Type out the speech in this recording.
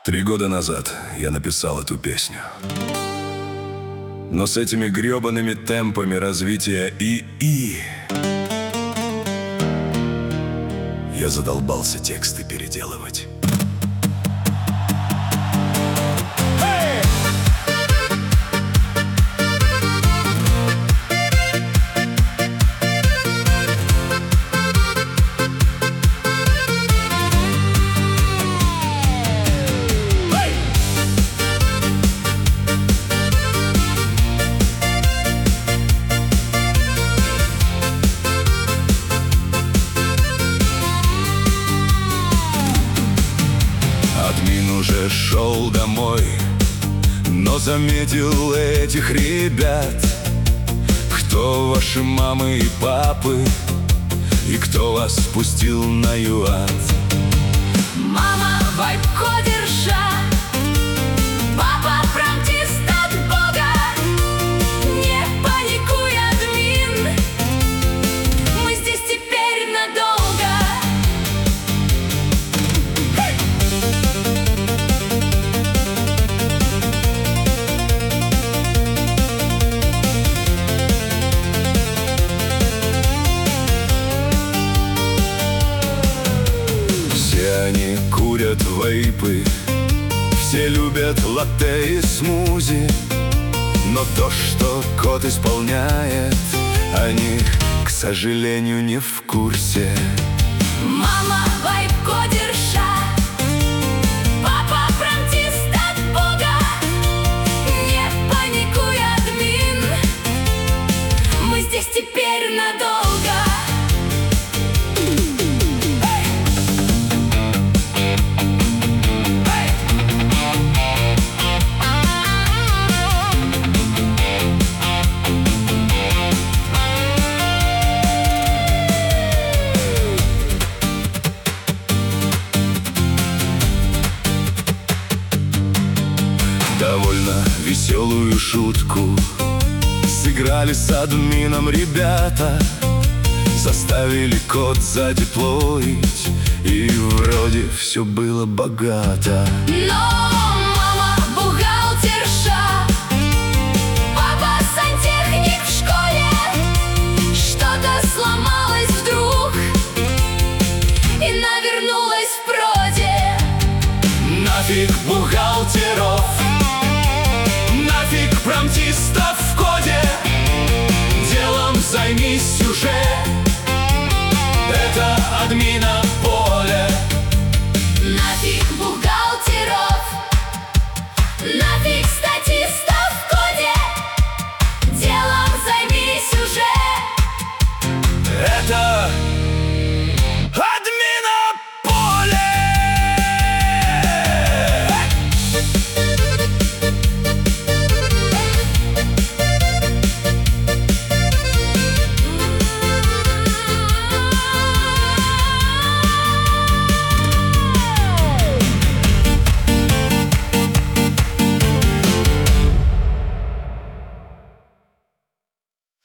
3 года назад я написал эту песню. Но с этими гребаными темпами развития ИИ я задолбался тексты переделывать. Админ уже шел домой, но заметил этих ребят. Кто ваши мамы и папы, и кто вас спустил на ЮАД? Мама вайп-кодерша, папа правдист от Бога. Не паникуй, админ, мы здесь теперь надолго. Они курят вейпы, все любят латте и смузи. Но то, что код исполняет, они, к сожалению, не в курсе. Мама вайп-кодерша, папа правдист от Бога. Не паникуй, админ, мы здесь теперь надолго. Довольно веселую шутку сыграли с админом ребята. Заставили код задеплоить, и вроде все было богато. Но мама бухгалтерша, папа сантехник в школе. Что-то сломалось вдруг и навернулось в проде. Нафиг бухгалтеров, нафиг промтистов.